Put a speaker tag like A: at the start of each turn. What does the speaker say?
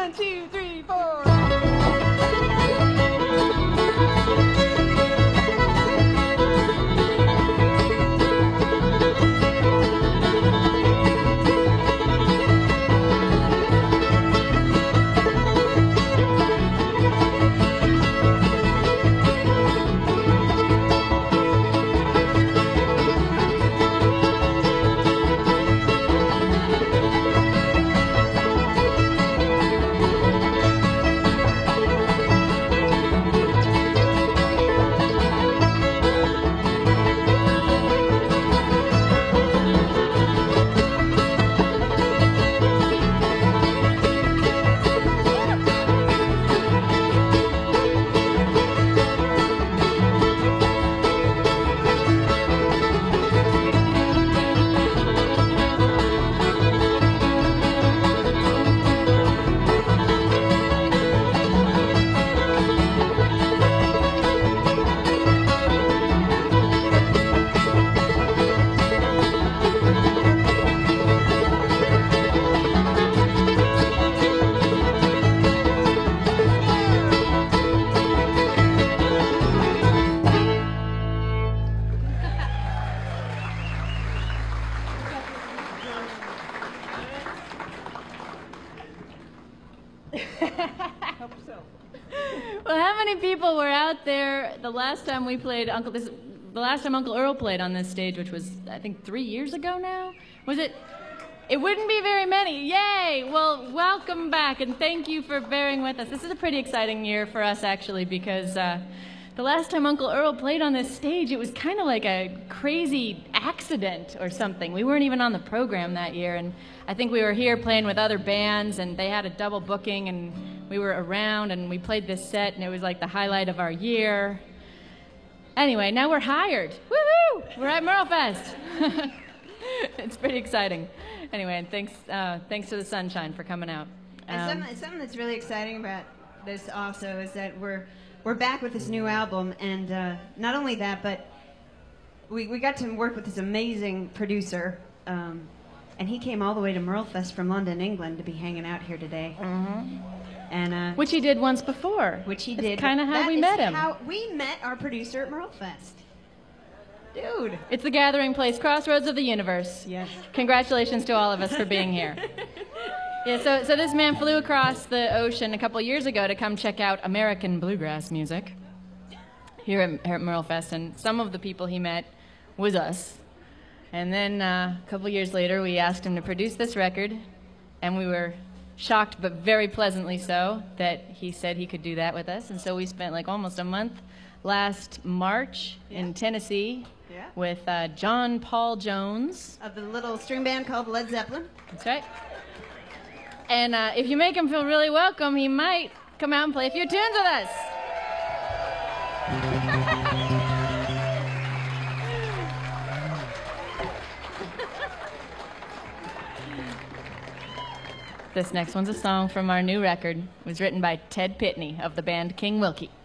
A: 1, 2, 3, 4.
B: Hope so.
C: Well, how many people were out there the last time we played the last time Uncle Earl played on this stage, which was, I think, 3 years ago now? Was it? It wouldn't be very many. Yay! Well, welcome back, and thank you for bearing with us. This is a pretty exciting year for us, actually, because the last time Uncle Earl played on this stage, it was kind of like a crazy accident or something. We weren't even on the program that year, and I think we were here playing with other bands, and they had a double booking, and we were around, and we played this set, and it was like the highlight of our year. Anyway, now we're hired. Woohoo! We're at Merlefest. It's pretty exciting. Anyway, and thanks to the Sunshine for coming out.
A: And something that's really exciting about this also is that we're back with this new album, and not only that, but we got to work with this amazing producer, and he came all the way to Merlefest from London, England, to be hanging out here today.
C: Mm-hmm.
A: And
C: which he did once before.
A: Which he
C: That's
A: did.
C: kind of how we met him.
A: How we met our producer at Merlefest. Dude.
C: It's the gathering place, crossroads of the universe.
A: Yes.
C: Congratulations to all of us for being here. Yeah, so this man flew across the ocean a couple years ago to come check out American bluegrass music here at Merlefest, and some of the people he met was us. And then a couple years later, we asked him to produce this record, and we were shocked, but very pleasantly so, that he said he could do that with us. And so we spent like almost a month last March in Tennessee with John Paul Jones.
A: Of the little string band called Led Zeppelin.
C: That's right. And if you make him feel really welcome, he might come out and play a few tunes with us. This next one's a song from our new record. It was written by Ted Pitney of the band King Wilkie.